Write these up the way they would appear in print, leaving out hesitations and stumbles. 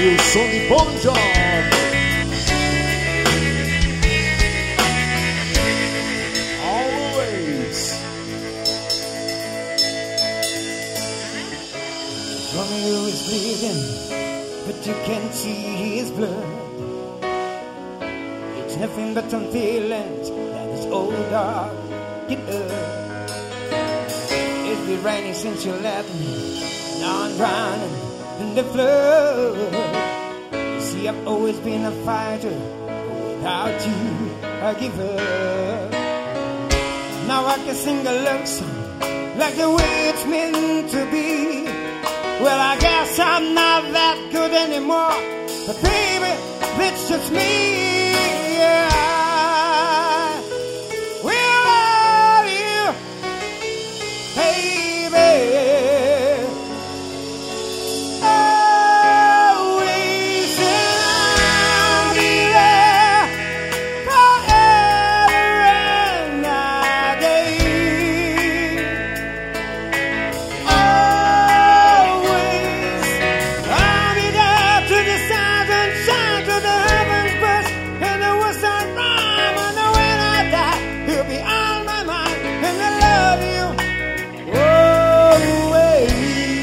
il son di Bon Jovi. Always. Romeo is bleeding, but you can't see his blood. It's nothing but some feelings that is old dog. Get up. It's been raining since you left me. Now I'm drowning in the flood. You see, I've always been a fighter. Without you, I give up. Now I can sing a love song like the way it's meant to be. Well, I guess I'm not that good anymore, but baby, it's just me. Yeah. Will love you, baby. Always, and I'll be there forever and a day. Always, I'll be there to the stars and shine to the heavens burst. And the worst I rhyme, and when I die, you'll be on my mind, and I love you always.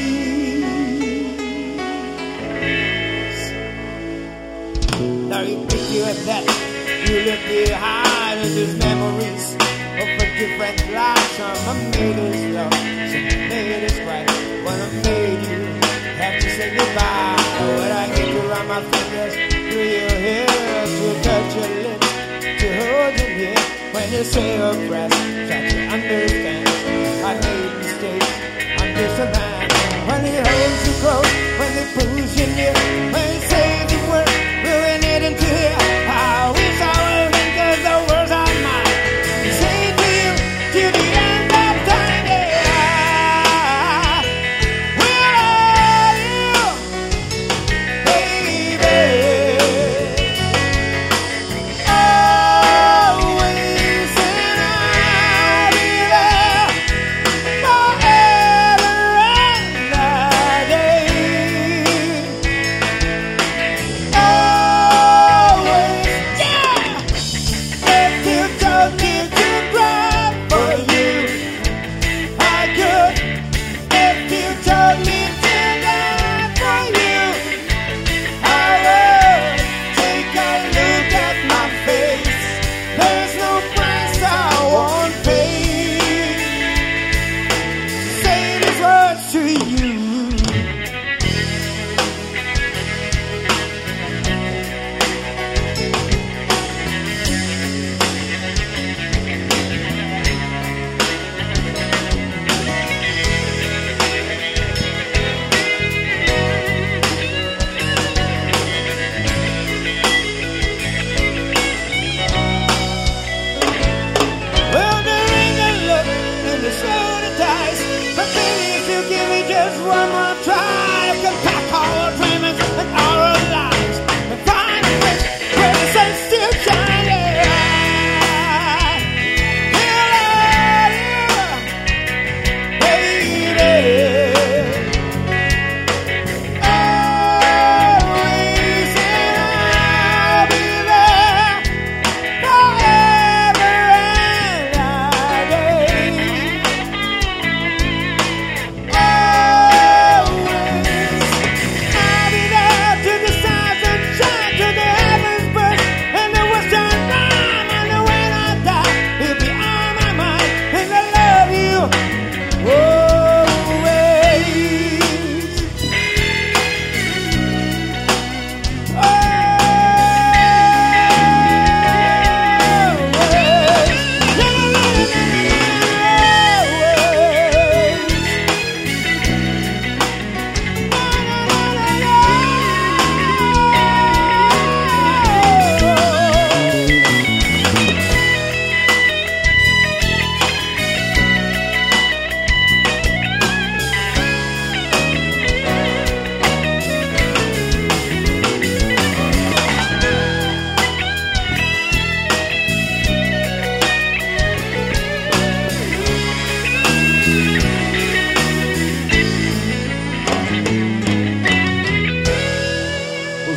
Now you think you have that, you look behind in these memories of a different life. Some made us love, some made us cry. When I made you, have to say goodbye. When I get to run my fingers through your hair, to touch your lips, to hold your near. When you say a breath, try to understand. I made mistakes, I'm just a man. When he holds you close, when he pulls you near, when he says the word, really needing to hear. I wish I were in, 'cause the words are mine. You say it to you till the end of time. Yeah. Will love you, baby. Always, and I'll be there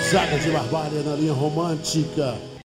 Gonzaga de Barbalha na linha romântica.